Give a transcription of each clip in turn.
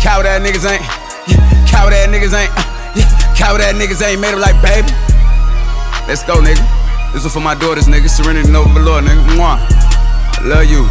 coward ass niggas ain't. Coward ass niggas ain't. Coward ass niggas ain't made up like baby. Let's go, nigga. This one for my daughters, nigga. Serenity and overlord, nigga. Mwah. I love you.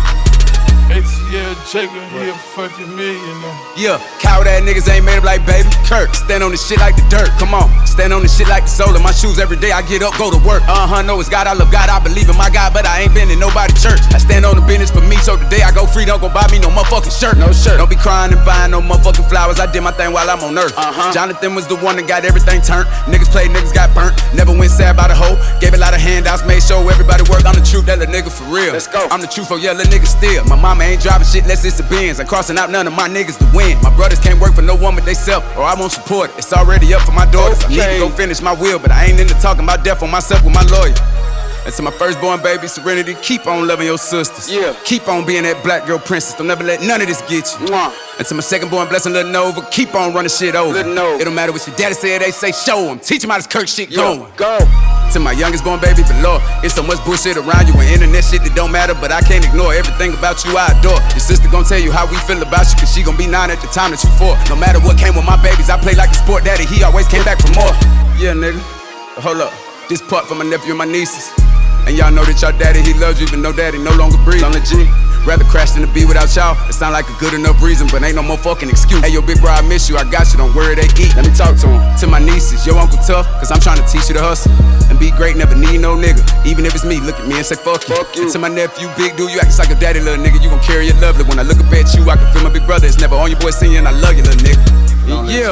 ATL Jacob, he a fucking millionaire. Yeah, coward ass niggas ain't made up like baby Kirk. Stand on this shit like the dirt, come on. Stand on this shit like the soul in my shoes every day. I get up, go to work. Know it's God, I love God, I believe in my God, but I ain't been in nobody's church. I stand on the business for me, so today I go free. Don't go buy me no motherfucking shirt. No shirt. Don't be crying and buying no motherfucking flowers. I did my thing while I'm on earth. Jonathan was the one that got everything turned. Niggas played, niggas got burnt. Never went sad by the hoe. Gave a lot of handouts, made sure everybody work. I'm the truth, that little nigga for real. Let's go. I'm the truth, oh yeah, little nigga still. My mama ain't driving shit unless it's the Benz. I'm crossing out none of my niggas to win. My brothers can't work for no one but they self, or I won't support it. It's already up for my daughters. I need to go finish my will, but I ain't into talking about death on myself with my lawyer. And to my firstborn baby, Serenity, keep on loving your sisters. Yeah. Keep on being that black girl princess. Don't never let none of this get you. And to my secondborn blessing, Lil Nova, keep on running shit over. It don't matter what your daddy said, they say show him. Teach him how this Kirk shit going. Go. To my youngest born baby, but Lord, it's so much bullshit around you and internet shit that don't matter, but I can't ignore everything about you I adore. Your sister gon' tell you how we feel about you, cause she gon' be 9 at the time that you 4. No matter what came with my babies, I play like a sport daddy, he always came back for more. Yeah, nigga, hold up, this part for my nephew and my nieces. And y'all know that y'all daddy, he loves you, even though daddy no longer breathes. On the G, rather crash than to be without y'all. It sound like a good enough reason, but ain't no more fucking excuse. Hey, yo, big bro, I miss you, I got you, don't worry, they eat. Let me talk to him. To my nieces, yo, Uncle Tough, cause I'm trying to teach you to hustle. And be great, never need no nigga. Even if it's me, look at me and say, fuck you. And to my nephew, big dude, you actin' like a daddy, little nigga. You gon' carry it lovely. When I look up at you, I can feel my big brother. It's never on your boy singing, I love you, little nigga. Yeah.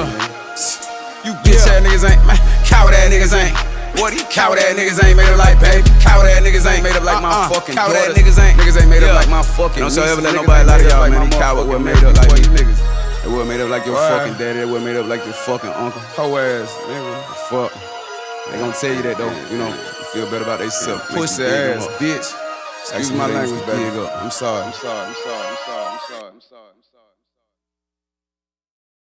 You bitch ass niggas ain't, man. Coward ass niggas ain't. What these coward ass niggas ain't made up like baby. Coward ass niggas ain't made up like my fucking coward ass niggas ain't made up like my fucking. Don't ever let nobody lie to y'all, man. These cowards were made up like you niggas. They were made up like your fucking daddy. They were made up like your fucking uncle. Hoe ass, nigga. Fuck. They gon' tell you that though, you know, feel better about themselves. Pussy ass, bitch. Excuse my language, baby. I'm sorry.